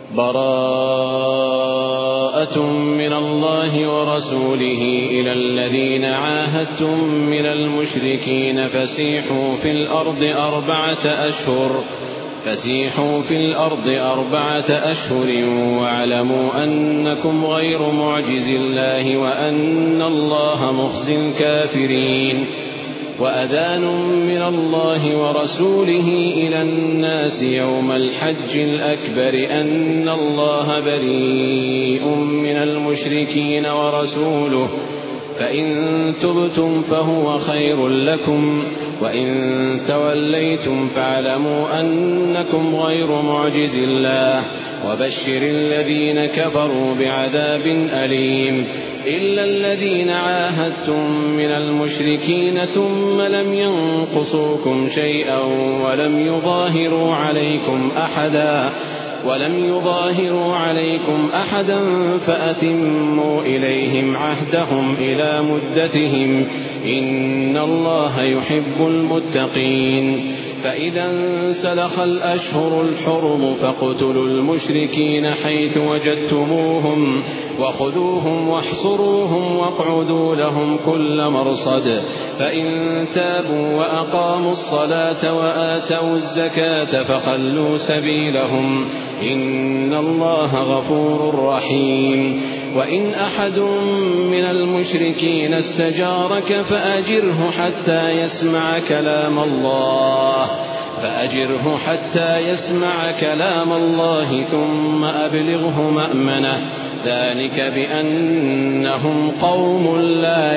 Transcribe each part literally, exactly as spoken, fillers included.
براءة من الله ورسوله إلى الذين عاهدتم من المشركين فسيحوا في الأرض أربعة أشهر فسيحوا في الأرض أربعة أشهر واعلموا أنكم غير معجز الله وأن الله مخزي الكافرين. وأذان من الله ورسوله إلى الناس يوم الحج الأكبر أن الله بريء من المشركين ورسوله فإن تبتم فهو خير لكم وإن توليتم فاعلموا أنكم غير معجز الله وبشر الذين كفروا بعذاب أليم. إلا الذين عاهدتم من المشركين ثم لم ينقصوكم شيئا ولم يظاهروا عليكم أحدا ولم يظاهروا عليكم أحدا فأتموا إليهم عهدهم إلى مدتهم إن الله يحب المتقين. فإذا انسلخ الأشهر الحرم فاقتلوا المشركين حيث وجدتموهم وخذوهم واحصروهم واقعدوا لهم كل مرصد فإن تابوا وأقاموا الصلاة وآتوا الزكاة فخلوا سبيلهم إن الله غفور رحيم. وإن أحد من المشركين استجارك فأجره حتى يسمع كلام الله فأجره حتى يسمع كلام الله ثم أبلغه مأمنه ذلك بأنهم قوم لا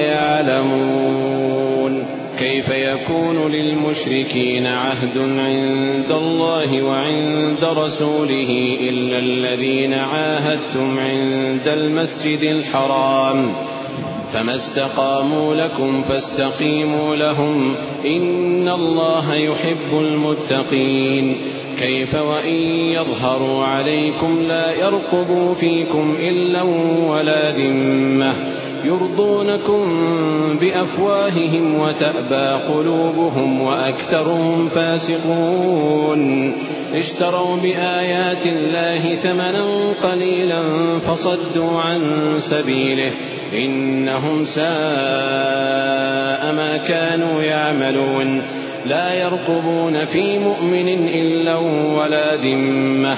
يعلمون. كيف يكون للمشركين عهد عند الله وعند رسوله إلا الذين عاهدتم عند المسجد الحرام فما استقاموا لكم فاستقيموا لهم إن الله يحب المتقين. كيف وإن يظهروا عليكم لا يرقبوا فيكم إلا ولا ذمة يرضونكم بأفواههم وتأبى قلوبهم وأكثرهم فاسقون. اشتروا بآيات الله ثمنا قليلا فصدوا عن سبيله إنهم ساء ما كانوا يعملون. لا يرقبون في مؤمن إلا ولا ذمة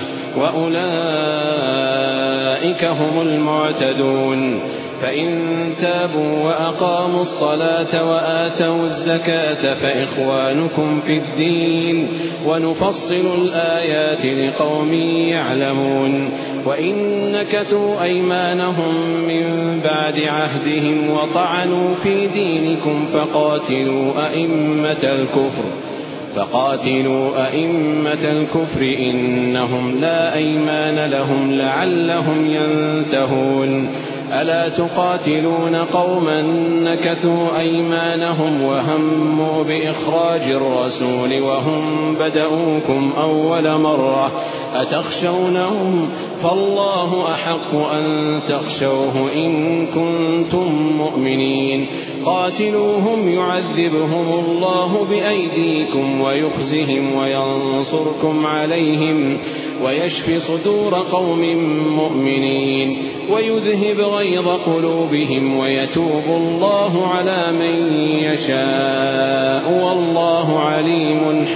وأولئك هم المعتدون. فإن تابوا وأقاموا الصلاة وآتوا الزكاة فإخوانكم في الدين ونفصل الآيات لقوم يعلمون. وإن نكثوا أيمانهم من بعد عهدهم وطعنوا في دينكم فقاتلوا أئمة الكفر فقاتلوا أئمة الكفر إنهم لا أيمان لهم لعلهم ينتهون. ألا تقاتلون قوما نكثوا أيمانهم وهموا بإخراج الرسول وهم بدؤوكم أول مرة أتخشونهم فالله أحق أن تخشوه إن كنتم مؤمنين. قاتلوهم يعذبهم الله بأيديكم ويخزهم وينصركم عليهم ويشفي صدور قوم مؤمنين ويذهب غيظ قلوبهم ويتوب الله على من يشاء والله عليم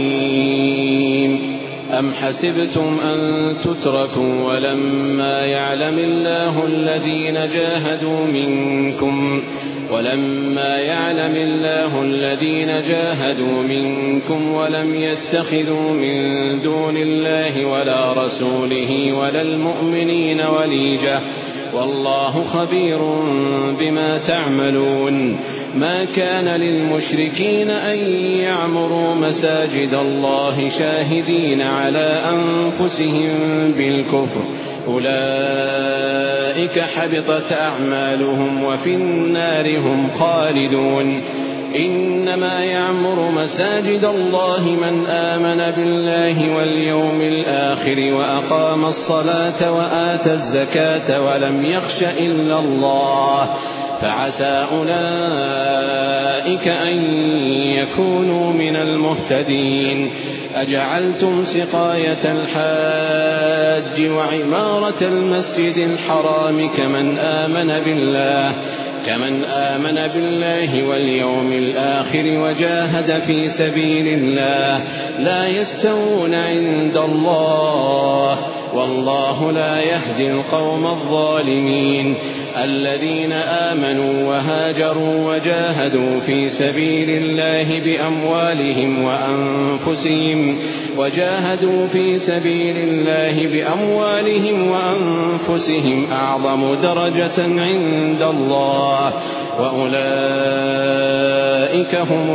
حكيم. أم حسبتم أن تتركوا ولما يعلم الله الذين جاهدوا منكم ولما يعلم الله الذين جاهدوا منكم ولم يتخذوا من دون الله ولا رسوله ولا المؤمنين وليجة والله خبير بما تعملون. ما كان للمشركين أن يعمروا مساجد الله شاهدين على أنفسهم بالكفر أولئك حبطت أعمالهم وفي النار هم خالدون. إنما يعمر مساجد الله من آمن بالله واليوم الآخر وأقام الصلاة وآتى الزكاة ولم يخش إلا الله فعسى أولئك أولئك أن يكونوا من المهتدين. أجعلتم سقاية الحاج وعمارة المسجد الحرام كمن آمن بالله كمن آمن بالله واليوم الآخر وجاهد في سبيل الله لا يستوون عند الله والله لا يهدي القوم الظالمين. الذين آمنوا وهاجروا وجاهدوا في سبيل الله بأموالهم وأنفسهم وجاهدوا في سبيل الله بأموالهم وأنفسهم أعظم درجة عند الله وأولئك هم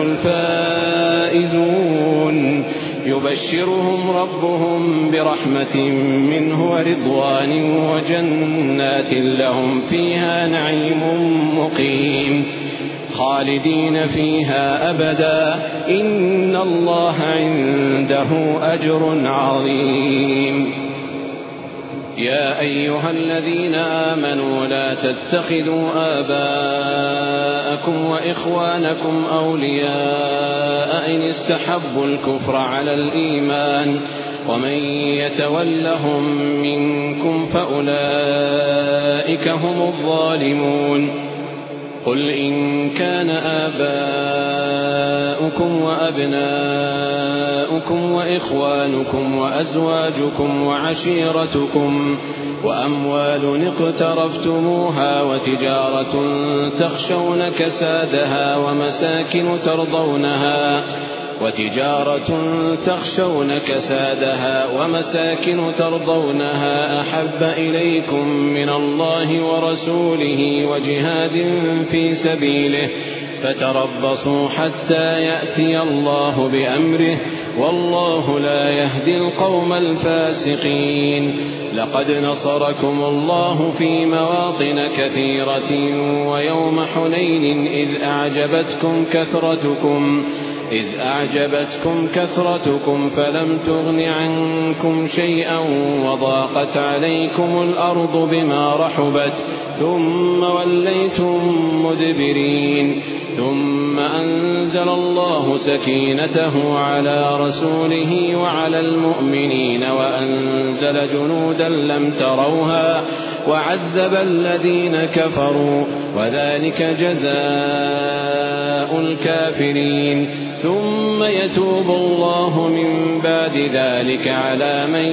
الفائزون. يبشرهم ربهم برحمة منه ورضوان وجنات لهم فيها نعيم مقيم خالدين فيها أبدا إن الله عنده أجر عظيم. يا أيها الذين آمنوا لا تتخذوا آباءكم وإخوانكم أولياء إن استحبوا الكفر على الإيمان ومن يتولهم منكم فأولئك هم الظالمون. قل إن كان آباؤكم وأبناؤكم وإخوانكم وأزواجكم وعشيرتكم وأموال اقترفتموها وتجارة تخشون كسادها ومساكن ترضونها وتجارة تخشون كسادها ومساكن ترضونها أحب إليكم من الله ورسوله وجهاد في سبيله فتربصوا حتى يأتي الله بأمره والله لا يهدي القوم الفاسقين. لقد نصركم الله في مواطن كثيرة ويوم حنين إذ أعجبتكم كثرتكم إذ أعجبتكم كثرتكم فلم تغن عنكم شيئا وضاقت عليكم الأرض بما رحبت ثم وليتم مدبرين. ثم أنزل الله سكينته على رسوله وعلى المؤمنين وأنزل جنودا لم تروها وعذب الذين كفروا وذلك جزاء الكافرين. ثم يتوب الله من بعد ذلك على من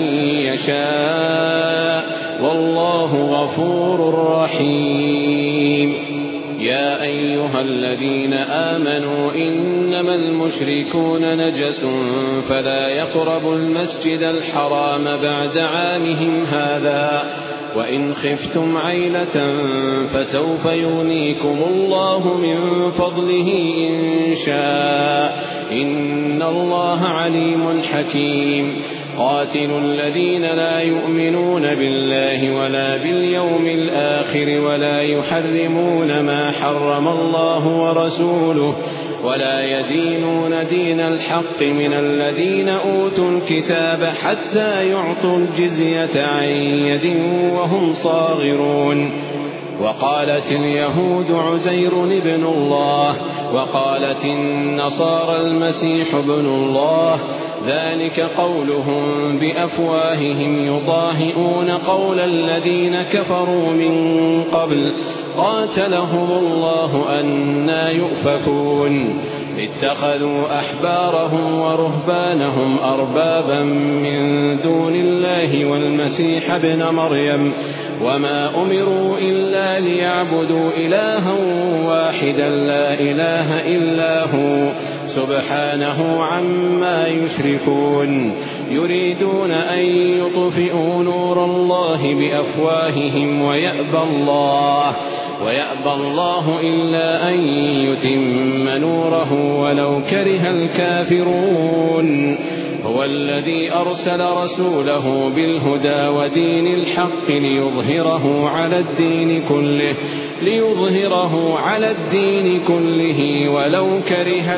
يشاء والله غفور رحيم. يا أيها الذين آمنوا إنما المشركون نجس فلا يقربوا المسجد الحرام بعد عامهم هذا وإن خفتم عيلة فسوف يغنيكم الله من فضله إن شاء إن الله عليم حكيم. قاتلوا الذين لا يؤمنون بالله ولا باليوم الآخر ولا يحرمون ما حرم الله ورسوله ولا يدينون دين الحق من الذين أوتوا الكتاب حتى يعطوا الجزية عن يد وهم صاغرون. وقالت اليهود عزير ابن الله وقالت النصارى المسيح ابن الله ذلك قولهم بأفواههم يضاهئون قول الذين كفروا من قبل قاتلهم الله أنى يؤفكون. اتخذوا أحبارهم ورهبانهم أربابا من دون الله والمسيح ابن مريم وما أمروا إلا ليعبدوا إلها واحدا لا إله إلا هو سبحانه عما يشركون. يريدون أن يطفئوا نور الله بأفواههم ويأبى الله ويأبى الله إلا أن يتم نوره ولو كره الكافرون. هو الذي أرسل رسوله بالهدى ودين الحق ليظهره على الدين كله ليظهره على الدين كله ولو كره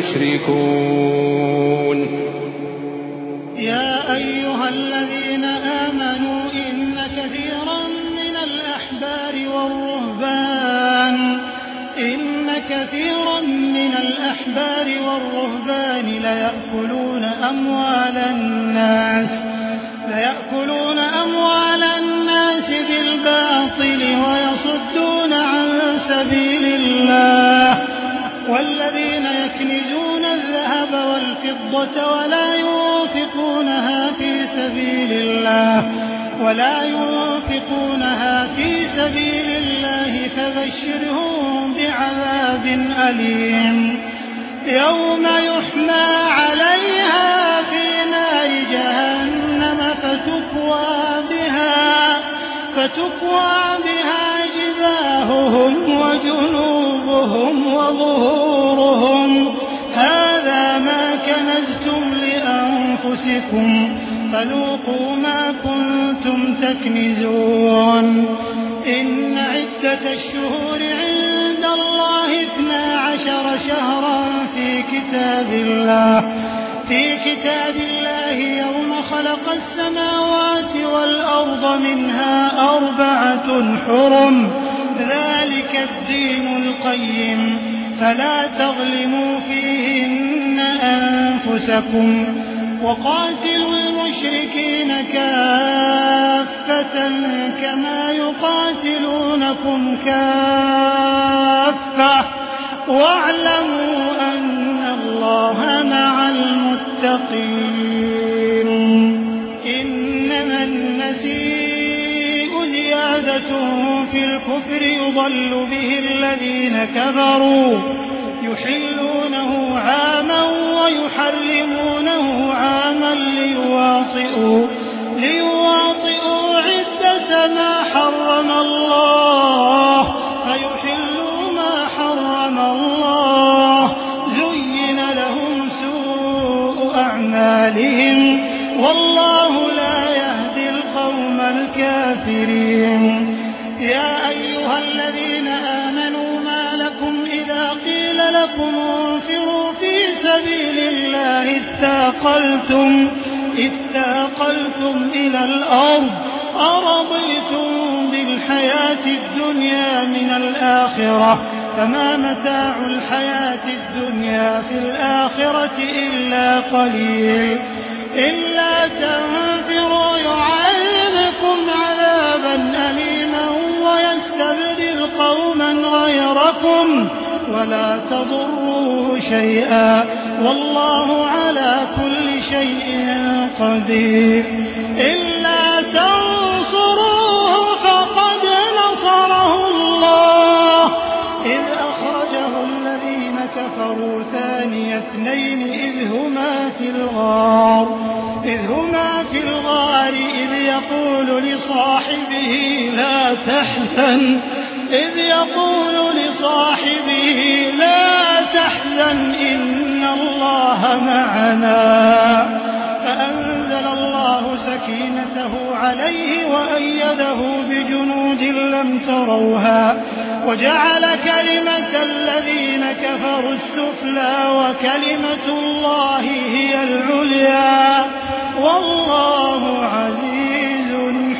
المشركون. يا أيها الذين آمنوا إن كثيرا من الأحبار والرهبان إن كثيرا من الأحبار والرهبان ليأكلون أموال الناس ليأكلون أموال الناس بالباطل ويصدون عن سبيل الله والذين يكنزون الذهب والفضة ولا ينفقونها في سبيل الله ولا ينفقونها في سبيل الله فبشرهم بعذاب أليم يوم يحمى عليها في نار جهنم فتكوى بها فتكوى بها جباههم وجنوبهم وظهورهم هذا ما كنزتم لأنفسكم فذوقوا ما كنتم تكنزون إن عدة الشهور عند الله اثنا عشر شهرا في كتاب الله في كتاب الله يوم خلق السماوات والأرض منها أربعة حرم ذلك الدين القيم فلا تظلموا فيهن أنفسكم وقاتلوا المشركين كافة كما يقاتلونكم كافة واعلموا أن الله مع المتقين إنما النسيء زيادة في الكفر يضل به الذين كفروا يحلونه عاما ويحرمونه عاما ليواطئوا ليواطئوا عدة ما حرم الله فيحلوا ما حرم الله زين لهم سوء أعمالهم والله لا يهدي القوم الكافرين يا أيها الذين آمنوا ما لكم إذا قيل لكم انفروا في سبيل الله اثاقلتم اثاقلتم إلى الأرض أرضيتم بالحياة الدنيا من الآخرة فما متاع الحياة الدنيا في الآخرة إلا قليل إلا تنفروا يعذبكم عذابا أليما ويستبدل قوما غيركم ولا تضروه شيئا والله على كل شيء قدير إلا تنصروه فقد نصره الله إذ أخرجه الذين كفروا ثاني اثنين إذ هما في الغار إذ هما في الغار إذ يقول لصاحبه لا تحزن إذ يقول لصاحبه لا تحزن إن الله معنا فأنزل الله سكينته عليه وأيده بجنود لم تروها وجعل كلمة الذين كفروا السفلى وكلمة الله هي العليا والله عزيز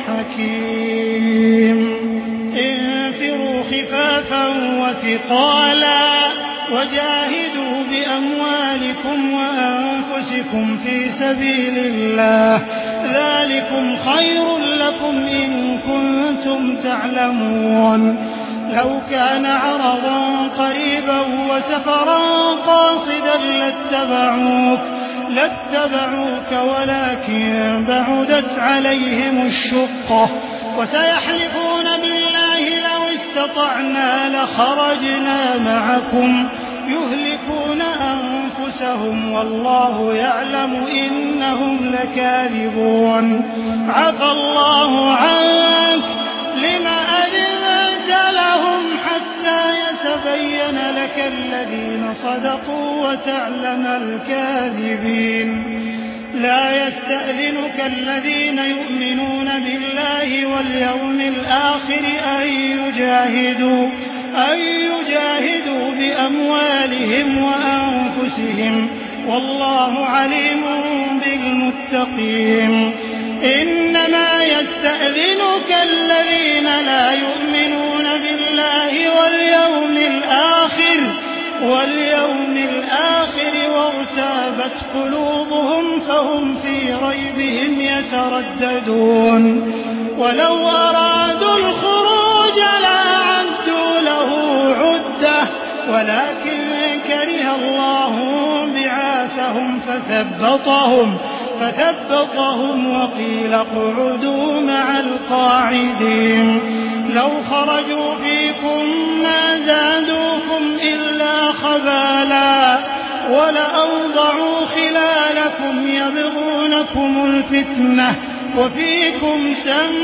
حكيم انفروا خفافا وثقالا وجاهدوا بأموالكم وأنفسكم في سبيل الله ذلكم خير لكم إن كنتم تعلمون لو كان عرضا قريبا وسفرا قاصدا لاتبعوك لاتبعوك ولكن بعدت عليهم الشقة وسيحلفون بالله لو استطعنا لخرجنا معكم يهلكون أنفسهم والله يعلم إنهم لكاذبون عفى الله عنك لما أذنت لهم حتى يتبين لك الذين صدقوا وتعلم الكاذبين لا يستأذنك الذين يؤمنون بالله واليوم الآخر أن يجاهدوا أن يجاهدوا بأموالهم وأنفسهم والله عليم بالمتقين إنما يستأذنك الذين لا يؤمنون بالله واليوم الآخر واليوم الآخر وارتابت قلوبهم فهم في ريبهم يترددون ولو أرادوا الخروج لأعدوا له عدة ولكن كره الله بعاثهم فثبطهم فثبطهم وقيل اقعدوا مع القاعدين لو خرجوا فيكم ما زادوكم إلا خبالا ولأوضعوا خلالكم يبغونكم الفتنة وفيكم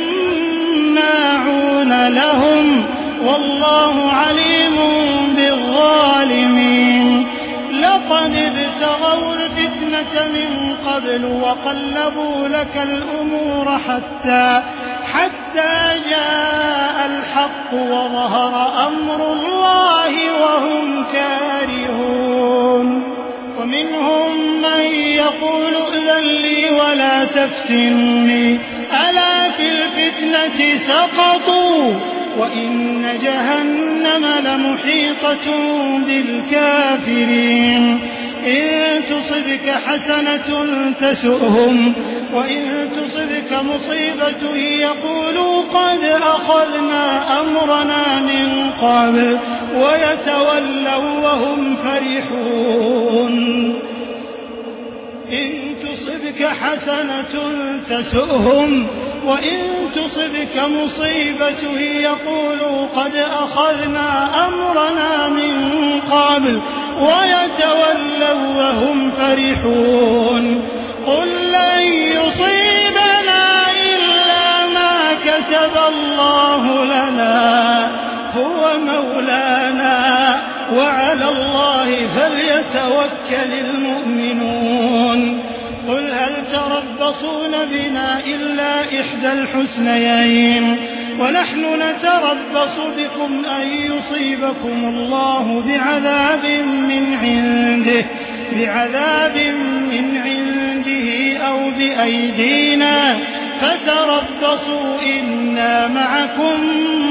سماعون لهم والله عليم بالظالمين لقد ابتغوا الفتنة من قبل وقلبوا لك الأمور حتى حتى جاء الحق وظهر أمر الله وهم كارهون ومنهم من يقول ائذن لي ولا تفتني ألا في الفتنة سقطوا وإن جهنم لمحيطة بالكافرين إن تصبك حسنة تسؤهم وإن تصبك مصيبة يقولوا قد أخذنا أمرنا من قبل ويتولوا وهم فرحون إن تصبك حسنة تسؤهم وإن تصبك مصيبة يقولوا قد أخذنا أمرنا من قبل ويتولوا وهم فرحون قل لن يصيبنا إلا ما كتب الله لنا هو مولانا وعلى الله فليتوكل المؤمنون قل هل تربصون بنا إلا إحدى الحسنيين ونحن نتربص بكم أن يصيبكم الله بعذاب من عنده بعذاب من عنده أو بأيدينا فتربصوا إنا معكم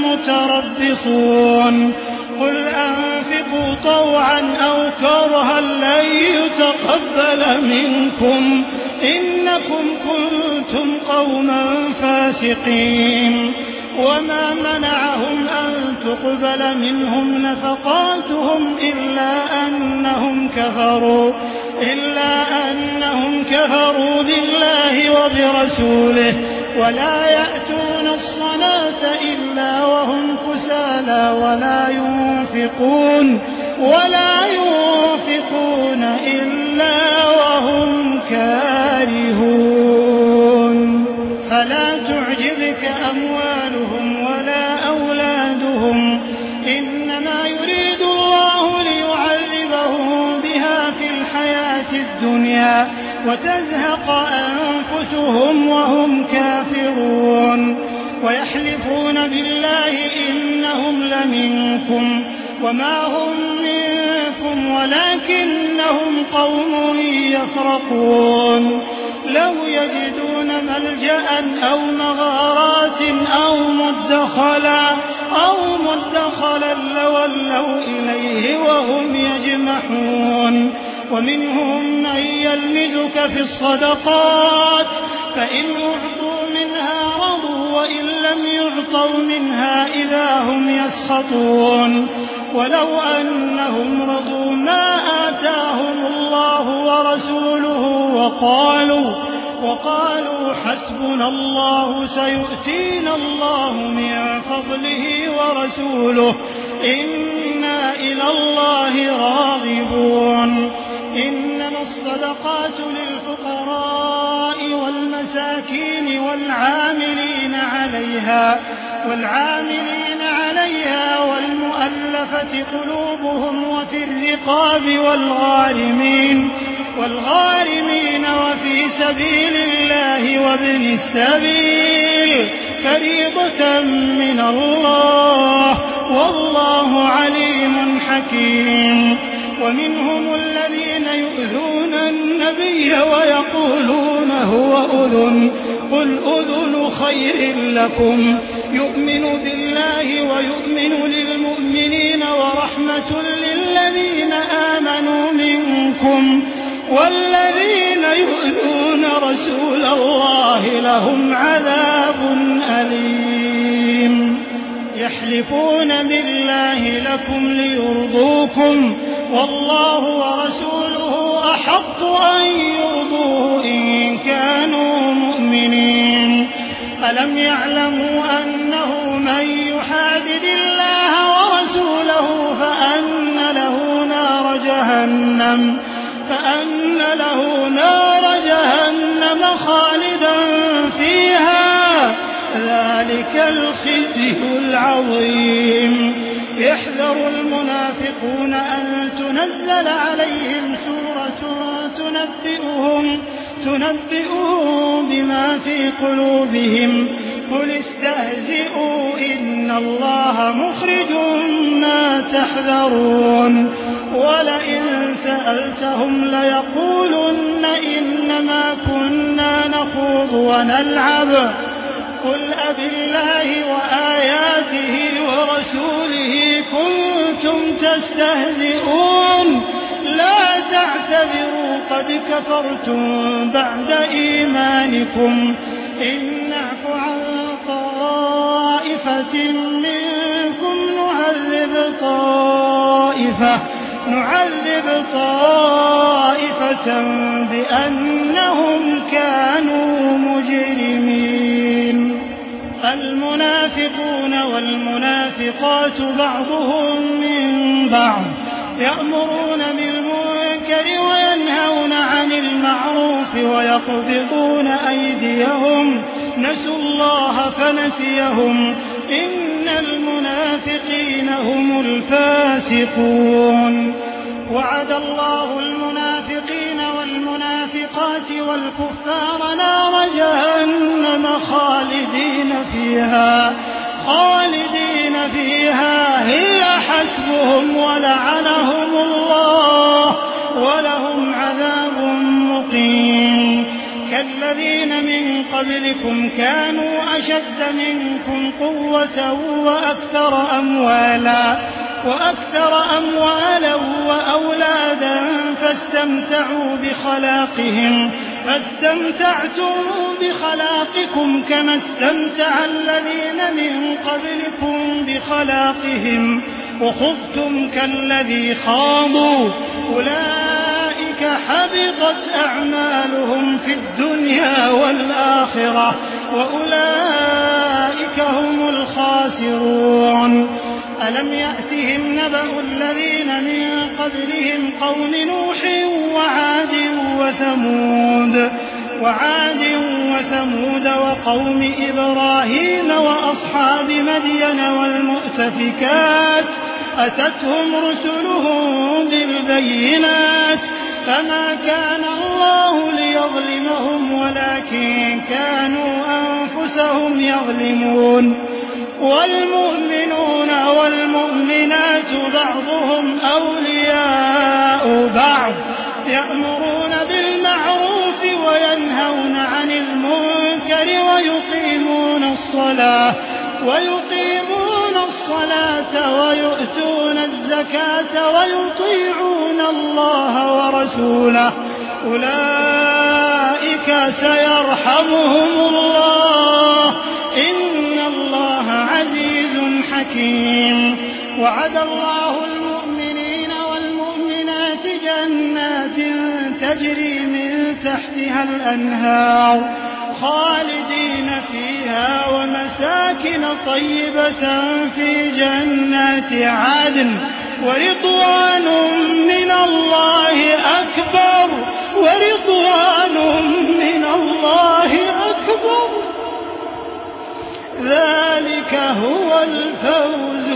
متربصون قل أنفقوا طوعا أو كرها لن يتقبل منكم إنكم كنتم قوما فاسقين وما منعهم أن تقبل منهم نفقاتهم إلا أنهم كفروا إلا أنهم كفروا بالله وبرسوله ولا يأتون الصلاة إلا وهم كسالى ولا ينفقون ولا ينفقون إلا وهم كارهون فلا تعجبك أموالهم ولا أولادهم إنما يريد الله ليعذبهم بها في الحياة الدنيا وتزهق أنفسهم وهم كافرون ويحلفون بالله إنهم لمنكم وما هم منكم ولكنهم قوم يفرقون لو يجدون ملجأ أو مغارات أو مدخلا أو مدخلا لولوا إليه وهم يجمحون ومنهم من يلمزك في الصدقات فإن أعطوا منها رضوا وإن لم يعطوا منها إذا هم يسخطون ولو أنهم رضوا ما آتاهم الله ورسوله وقالوا وقالوا حسبنا الله سيؤتينا الله من فضله ورسوله إنا إلى الله راغبون إنما الصدقات للفقراء والمساكين والعاملين عليها والعاملين عليها والمؤلفة قلوبهم وفي الرقاب والغارمين والغارمين وفي سبيل الله وابن السبيل فريضة من الله والله عليم حكيم ومنهم الذين يؤذون النبي ويقولون هو أذن قل أذن خير لكم يؤمن بالله ويؤمن للمؤمنين ورحمة للذين آمنوا منكم والذين يؤذون رسول الله لهم عذاب أليم يحلفون بالله لكم ليرضوكم والله ورسوله أحق أن يرضوه إن كانوا مؤمنين ألم يعلموا أنه من يحادد الله ورسوله فأن له نار جهنم فأن له نار جهنم خالدا فيها ذلك الخزي العظيم يحذر المنافقون أن تنزل عليهم سورة تنبئهم تنبئهم بما في قلوبهم قل استهزئوا إن الله مخرج ما تحذرون ولئن سألتهم ليقولن إنما كنا نخوض ونلعب قل أبالله وآياته ورسوله كنتم تستهزئون لا تعتذروا قد كفرتم بعد إيمانكم إن نعف عن طائفة منكم نعذب طائفة نعذب طائفة بأنهم كانوا مجرمين المنافقون والمنافقات بعضهم من بعض يأمرون بالمنكر وينهون عن المعروف ويقبضون أيديهم نسوا الله فنسيهم إن المنافقين هم الفاسقون وعد الله المنافقين والمنافقات والكفار نار جهنم خالدين فيها خالدين فيها هي حسبهم ولعنهم الله ولهم عذاب مقيم كالذين من قبلكم كانوا أشد منكم قوة وأكثر أموالا وأكثر أموالا وأولادا فاستمتعوا بخلاقهم فاستمتعتم بخلاقكم كما استمتع الذين من قبلكم بخلاقهم وخضتم كالذي خاضوا أولئك حبطت أعمالهم في الدنيا والآخرة وأولئك هم الخاسرون ألم يأتهم نبأ الذين من قبلهم قوم نوح وعاد وثمود وعاد وثمود وقوم إبراهيم وأصحاب مدين والمؤتفكات أتتهم رسلهم بالبينات فما كان الله ليظلمهم ولكن كانوا أنفسهم يظلمون والمؤمنون والمؤمنات بعضهم أولياء بعض يأمرون بالمعروف وينهون عن المنكر ويقيمون الصلاة ويقيمون الصلاة ويؤتون الزكاة ويطيعون الله ورسوله أولئك سيرحمهم الله إن الله عزيز حكيم وعد الله المؤمنين والمؤمنات جنات تجري من تحتها الأنهار خالدين فيها ومساكن طيبة في جنات عدن ورضوان من الله أكبر ورضوان من الله أكبر ذلك هو الفوز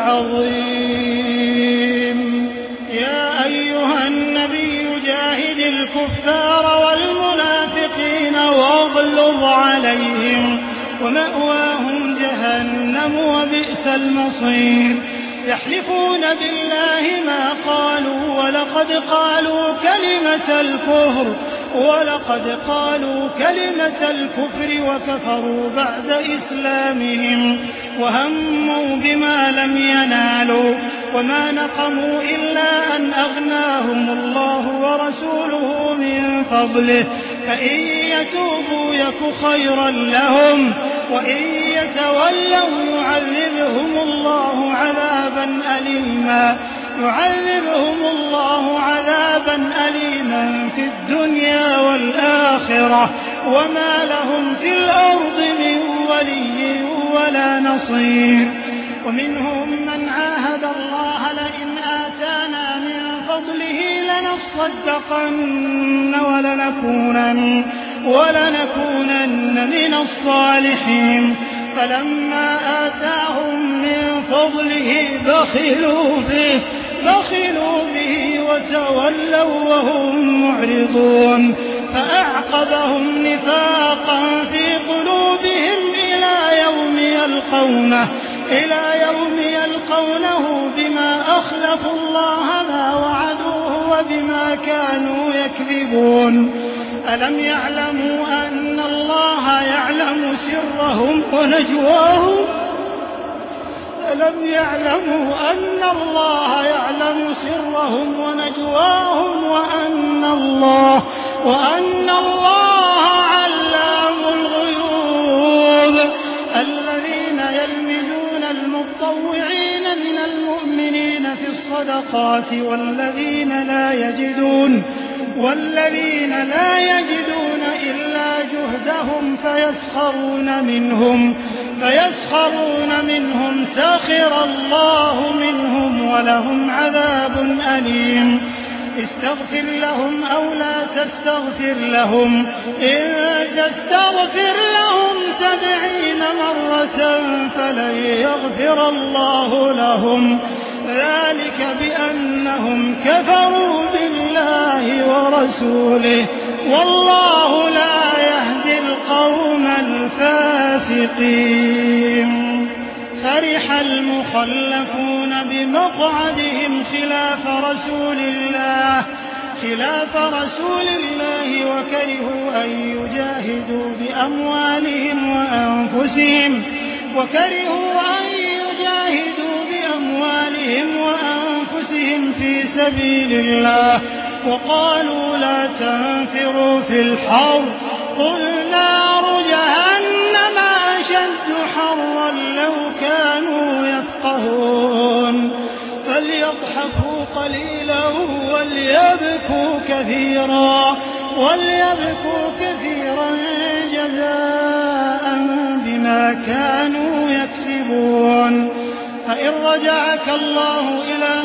العظيم يا أيها النبي جاهد الكفار والمنافقين واغلظ عليهم ومأواهم جهنم وبئس المصير يحلفون بالله ما قالوا ولقد قالوا كلمة الكفر ولقد قالوا كلمة الكفر وكفروا بعد إسلامهم وهموا بما لم ينالوا وما نقموا إلا أن أغناهم الله ورسوله من فضله فإن يتوبوا يك خيرا لهم وإن يتولوا يعذبهم الله عذابا أليما يعذبهم الله عذابا أليما في الدنيا والآخرة وما لهم في الأرض من ولي ولا نصير. ومنهم من عاهد الله لئن آتانا من فضله لنصدقن ولنكونن, ولنكونن من الصالحين فلما آتاهم من فضله بخلوا به, بخلوا به وتولوا وهم معرضون فأعقبهم نفاقا في قلوبهم إلى يوم يلقونه إلى يوم يلقونه بما أخلفوا الله ما وعدوه وبما كانوا يكذبون. ألم يعلموا أن الله يعلم سرهم ونجواهم ألم يعلموا أن الله يعلم سرهم ونجواهم وأن الله وأن الله علام الغيوب. الذين يلمزون المطوعين من المؤمنين في الصدقات والذين لا يجدون والذين لا يجدون إلا جهدهم فيسخرون منهم فيسخرون منهم سخر الله منهم ولهم عذاب أليم. استغفر لهم أو لا تستغفر لهم إن تستغفر لهم سبعين مرة فلن يغفر الله لهم ذلك بأنهم كفروا بالله ورسوله والله لا يهدي القوم الفاسقين. فرح المخلفون بمقعدهم خلاف رسول الله خلاف رسول الله وكرهوا أن يجاهدوا بأموالهم وأنفسهم وكرهوا أن يجاهدوا بأموالهم وأنفسهم في سبيل الله وقالوا لا تنفروا في الحر قل نار جهنم أشد حرا لو كانوا يفقهون فليضحكوا قليلا وليبكوا كثيرا وليبكوا كثيرا جزاء بما كانوا يكسبون. فإن رجعك الله إلى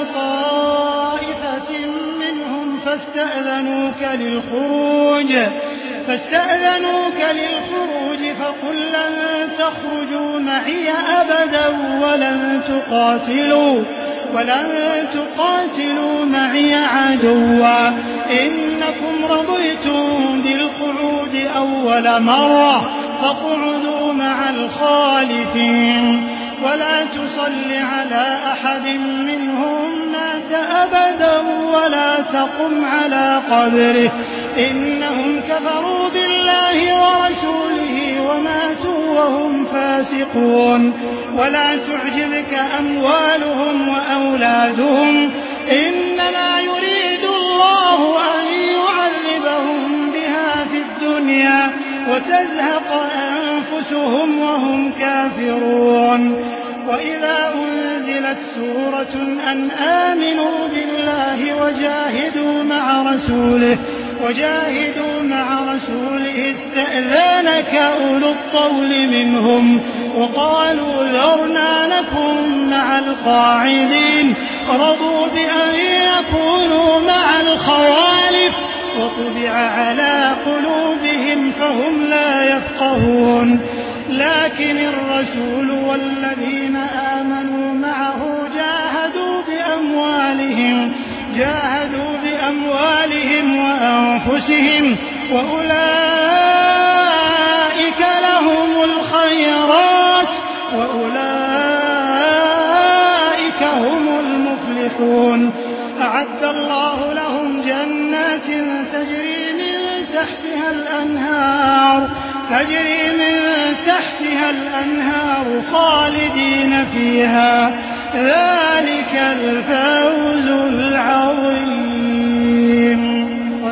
طائفة منهم فاستأذنوك للخروج فاستأذنوك للخروج فقل لن تخرجوا معي أبدا ولن تقاتلوا ولن تقاتلوا معي عدوا إنكم رضيتم بالقعود أول مرة فاقعدوا مع الخالفين ولا تصل على أحد منهم مات أبدا ولا تقم على قبره إنهم كفروا بالله ورسوله وماتوا وهم فاسقون. ولا تعجبك أموالهم وأولادهم إنما يريد الله أن يعذبهم بها في الدنيا وتزهق أنفسهم وهم كافرون. وإذا أنزلت سورة أن آمنوا بالله وجاهدوا مع رسوله وجاهدوا مع رسوله استأذنك أولو الطول منهم وقالوا ذرنا نكن مع القاعدين رضوا بأن يكونوا مع الخوالف وطبع على قلوبهم فهم لا يفقهون. لكن الرسول والذين آمنوا معه جاهدوا بأموالهم جاهدوا بأموالهم وأنفسهم وأولئك لهم الخيرات وأولئك هم المفلحون. أعد الله لهم جنات تجري من تحتها الأنهار تجري من تحتها الأنهار خالدين فيها ذلك الفوز العظيم.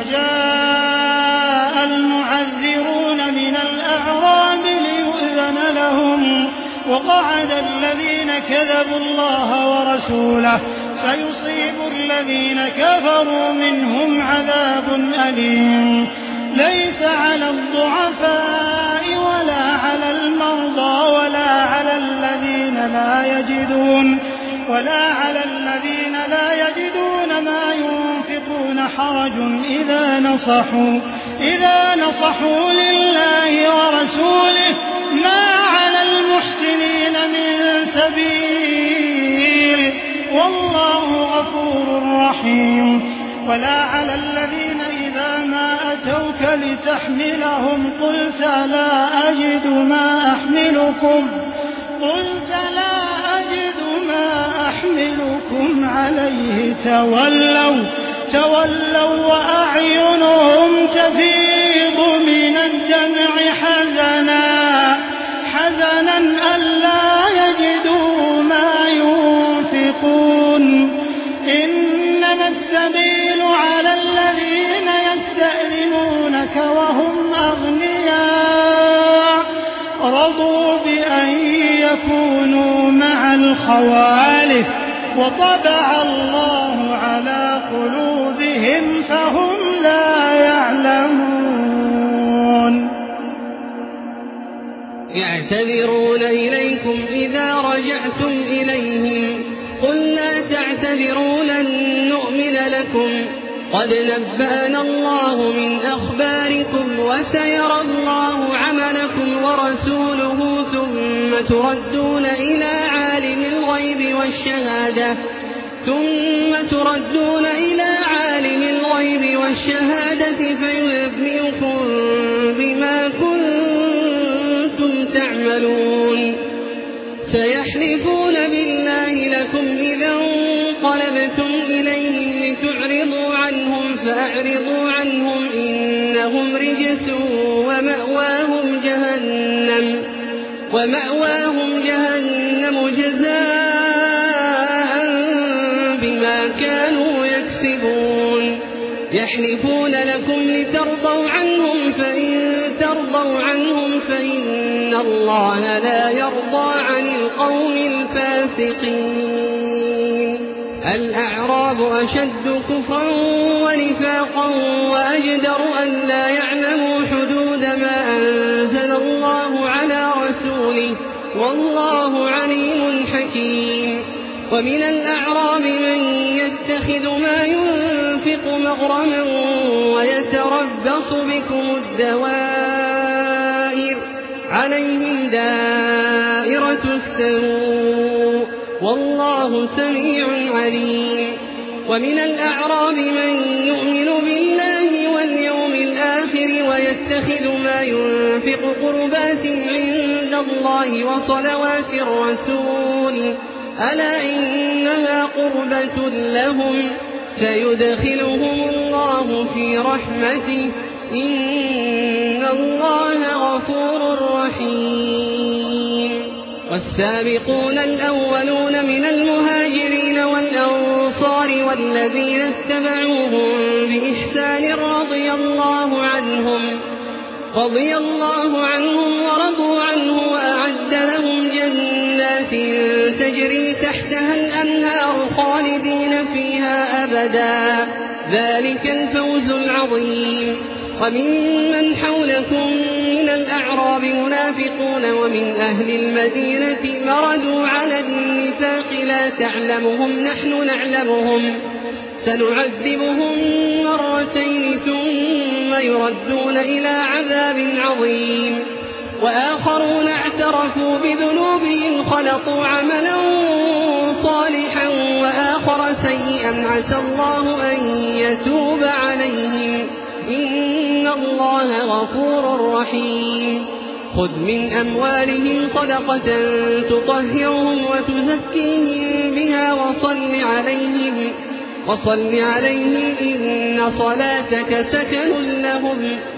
وجاء المعذرون من الأعراب ليؤذن لهم وقعد الذين كذبوا الله ورسوله سيصيب الذين كفروا منهم عذاب أليم. ليس على الضعفاء ولا على المرضى ولا على الذين لا يجدون ولا على الذين لا يجدون ما ينفقون حرج إذا نصحوا إذا نصحوا لله ورسوله ما على المحسنين من سبيل والله غفور رحيم. ولا على الذين إذا ما أتوك لتحملهم قلت لا أجد ما أحملكم قلت لا أجد ما أحملكم عليه تولوا تولوا وأعينهم تفيض من الدمع حزنا حزنا ألا يجدوا ما ينفقون. إنما السبيل على الذين يستأذنونك وهم أغنياء رضوا بأن يكونوا مع الخوالف وطبع الله على قلوبهم فهم لا يعلمون. يعتذرون إليكم إذا رجعتم إليهم قل لا تعتذروا لن نؤمن لكم قد نبأنا الله من أخباركم وسيرى الله عملكم ورسوله ثم تردون إلى عالم الغيب والشهادة ثم تردون إلى عالم الغيب والشهادة فينبئكم بما كنتم تعملون. سيحلفون بالله لكم إذا انقلبتم إليهم لتعرضوا عنهم فأعرضوا عنهم إنهم رجس ومأواهم جهنم ومأواهم جهنم جزاء بما كانوا يكسبون. يحلفون لكم لترضوا عنهم فإن ترضوا عنهم فإن الله لا يرضى عن القوم الفاسقين. الأعراب أشد كفرا ونفاقا وأجدر أن لا يعلموا حدود ما أنزل الله على رسوله والله عليم حكيم. ومن الأعراب من يتخذ ما ينفق مغرما ويتربص بكم الدوائر عليهم دائرة السوء والله سميع عليم. ومن الأعراب من يؤمن بالله واليوم الآخر ويتخذ ما ينفق قربات عند الله وصلوات الرسول ألا إنها قربة لهم سيدخلهم الله في رحمته إن الله غفور رحيم. والسابقون الأولون من المهاجرين والأنصار والذين اتبعوهم بإحسان رضي الله عنهم رضي الله عنهم ورضوا عنه وأعد لهم جنات تجري تحتها الأنهار خالدين فيها أبدا ذلك الفوز العظيم. وممن حولكم من الأعراب منافقون ومن أهل المدينة مردوا على النفاق لا تعلمهم نحن نعلمهم سنعذبهم مرتين ثم يردون إلى عذاب عظيم. وآخرون اعترفوا بذنوبهم خلطوا عملا صالحا وآخر سيئا عسى الله أن يتوب عليهم إن الله غفور رحيم. خذ من أموالهم صدقة تطهرهم وتزكيهم بها وصل عليهم وصل عليهم إن صلاتك سكن لهم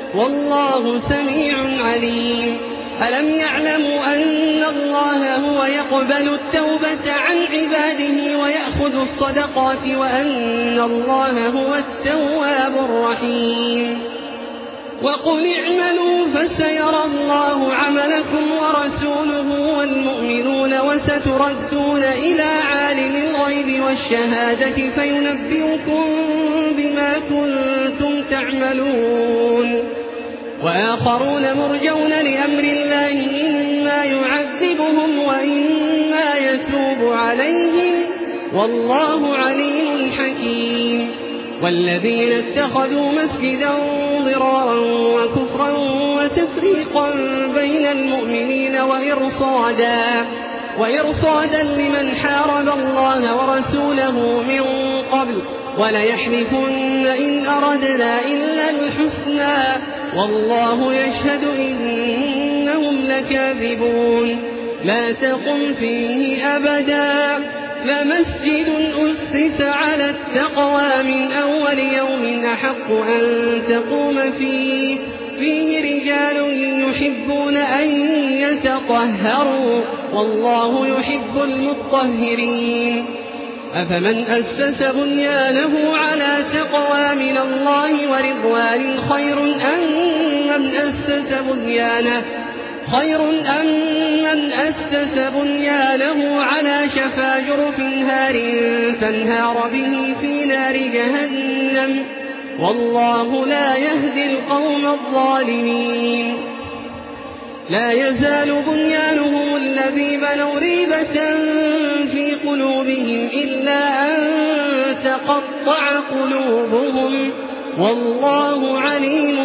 والله سميع عليم. ألم يعلموا أن الله هو يقبل التوبة عن عباده ويأخذ الصدقات وأن الله هو التواب الرحيم. وقل اعملوا فسيرى الله عملكم ورسوله والمؤمنون وستردون إلى عالم الغيب والشهادة فينبئكم بما كنتم تعملون. وآخرون مرجون لأمر الله إما يعذبهم وإما يتوب عليهم والله عليم حكيم. والذين اتخذوا مسجدا ضرارا وكفرا وتفريقا بين المؤمنين وإرصادا, وإرصادا لمن حارب الله ورسوله من قبل وليحلفن إن أردنا إلا الحسنى والله يشهد إنهم لكاذبون. لا تقم فيه أبدا لمسجد أسس على التقوى من أول يوم أحق أن تقوم فيه فيه رجال يحبون أن يتطهروا والله يحب المطهرين. أفمن أسس بنيانه على تقوى من الله ورضوان خير أم من أسس بنيانه خير أم من أسس بنيانه على شفا جرف هار فانهار به في نار جهنم والله لا يهدي القوم الظالمين. لا يزال بنيانهم الذي بنوا ريبة في قلوبهم إلا أن تقطع قلوبهم والله عليم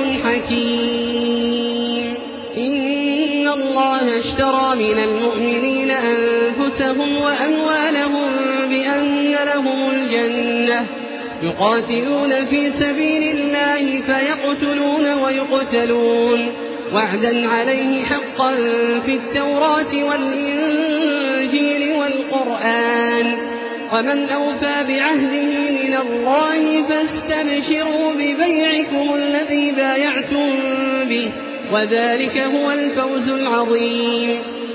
حكيم. إن الله اشترى من المؤمنين أنفسهم وأموالهم بأن لهم الجنة يقاتلون في سبيل الله فيقتلون ويقتلون وعدا عليه حقا في التوراة والإنجيل والقرآن ومن أوفى بعهده من الله فاستبشروا ببيعكم الذي بايعتم به وذلك هو الفوز العظيم.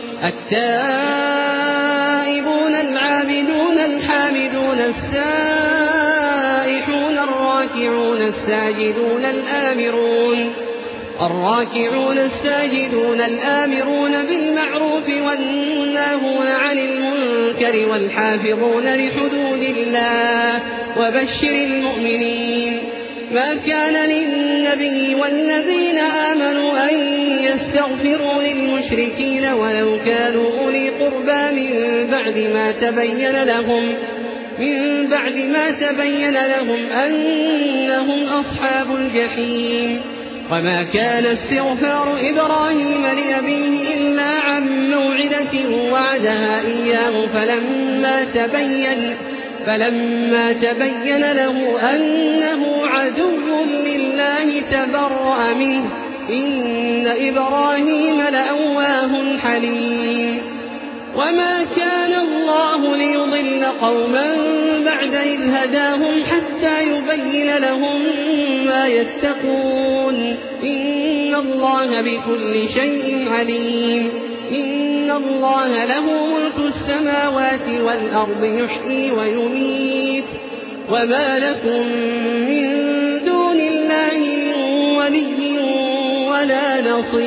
التائبون العابدون الحامدون السائحون الراكعون الساجدون الآمرون الراكعون الساجدون الآمرون بالمعروف والناهون عن المنكر والحافظون لحدود الله وبشر المؤمنين. ما كان للنبي والذين آمنوا أن يستغفروا للمشركين ولو كانوا أولي قربى من بعد ما تبين لهم من بعد ما تبين لهم أنهم أصحاب الجحيم. وما كان استغفار إبراهيم لأبيه إلا عن موعدة وعدها إياه فلما تبين فلما تبين له أنه عدو لله تبرأ منه إن إبراهيم لأواه حليم. وما كان الله ليضل قوما بعد إذ هداهم حتى يبين لهم ما يتقون إن الله بكل شيء عليم. إن الله له ملك السماوات والأرض يحيي ويميت وما لكم من دون الله من ولي ولا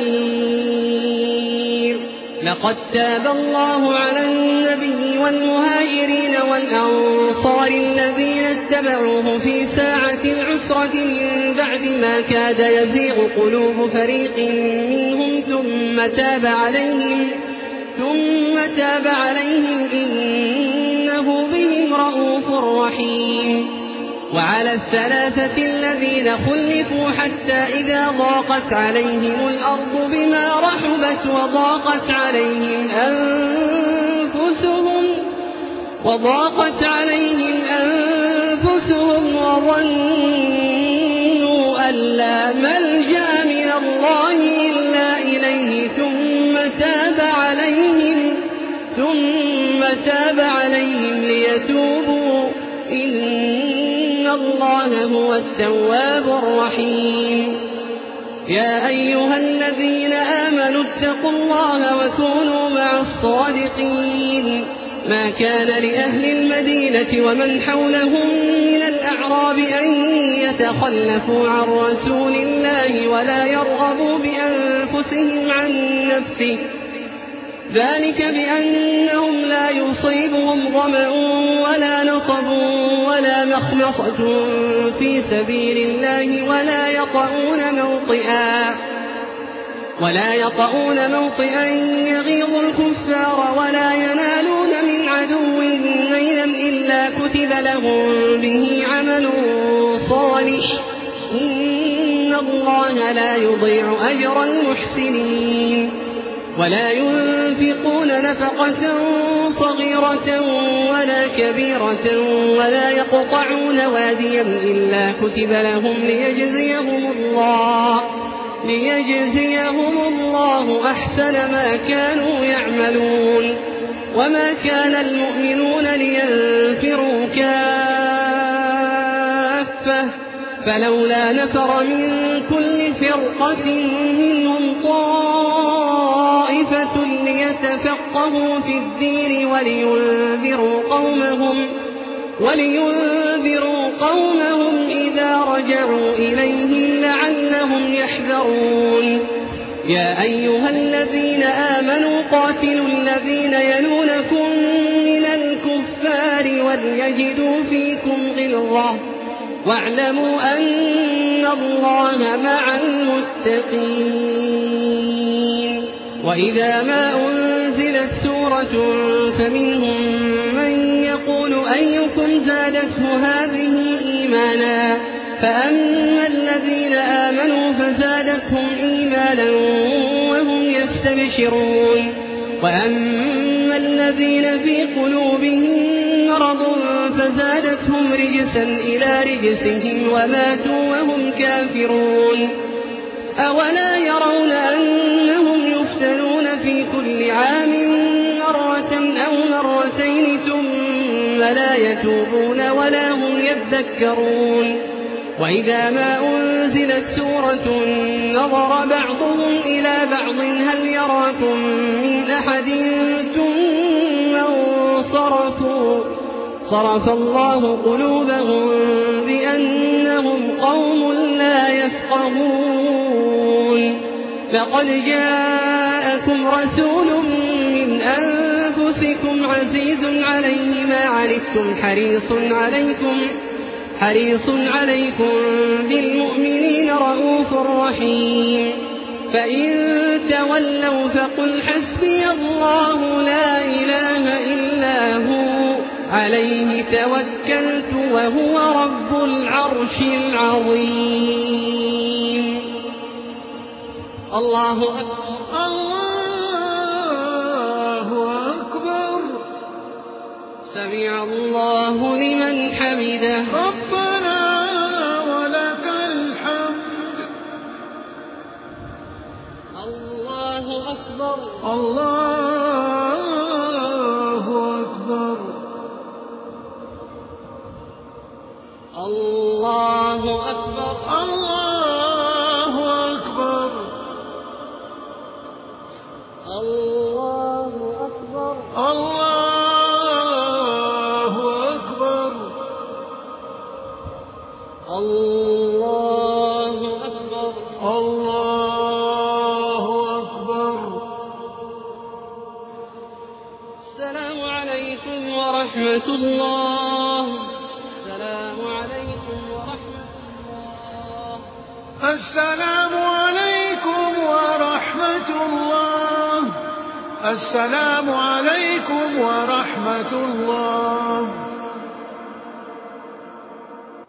نصير. لقد تاب الله على النبي والمهاجرين والأنصار الذين اتبعوه في ساعة العسرة من بعد ما كاد يزيغ قلوب فريق منهم ثم تاب عليهم ثم تاب عليهم إنه بهم رءوف رحيم. وعلى الثلاثة الذين خلفوا حتى إذا ضاقت عليهم الأرض بما رحبت وضاقت عليهم أنفسهم وضاقت عليهم أنفسهم وظنوا أن لا ملجأ من الله إلا إليه ثم تاب عليهم ثم تاب عليهم ليتوبوا إن الله هو التواب الرحيم. يا أيها الذين آمنوا اتقوا الله وكونوا مع الصادقين ما كان لأهل المدينة ومن حولهم من الأعراب أن يتخلفوا عن رسول الله ولا يرغبوا بأنفسهم عن نفسه ذلك بأنهم لا يصيبهم ظمأ ولا نصب ولا مخمصة في سبيل الله ولا يطؤون موطئا ولا يطؤون موطئا يغيظ الكفار ولا ينالون من عدو نيلا إلا كتب لهم به عمل صالح إن الله لا يضيع أجر المحسنين ولا ينفقون نفقة صغيرة ولا كبيرة ولا يقطعون واديا إلا كتب لهم ليجزيهم الله ليجزيهم الله أحسن ما كانوا يعملون وما كان المؤمنون لينفروا كافة فلولا نفر من كل فرقة منهم طائفة ليتفقهوا في الدين ولينذروا قومهم ولينذروا قومهم إذا رجعوا إليهم لعلهم يحذرون يا أيها الذين آمنوا قاتلوا الذين يلونكم من الكفار وليجدوا فيكم غلظة واعلموا أن الله مع المتقين وإذا ما أنزلت سورة فمنهم من يقول أيكم زادته هذه إيمانا فأما الذين آمنوا فزادتهم إيمانا وهم يستبشرون وأما الذين في قلوبهم مرض فزادتهم رجسا إلى رجسهم وماتوا وهم كافرون أولا يرون أنهم يفتنون في كل عام مرة أو مرتين ثم لا يتوبون ولا هم يذكرون وإذا ما أنزلت سورة نظر بعضهم إلى بعض هل يراكم من أحد ثم انصرفوا صرف الله قلوبهم بأنهم قوم لا يفقهون لقد جاءكم رسول من أنفسكم عزيز عليه ما عنتم حريص عليكم حريص عليكم بالمؤمنين رءوف رحيم فإن تولوا فقل حسبي الله لا إله إلا هو عليه توكلت وهو رب العرش العظيم الله أكبر الله أكبر سمع الله لمن حمده ربنا ولك الحمد الله أكبر الله أكبر الله أكبر الله أكبر الله أكبر الله أكبر الله أكبر الله أكبر السلام عليكم ورحمة الله السلام عليكم ورحمة الله السلام عليكم ورحمة الله السلام عليكم ورحمة الله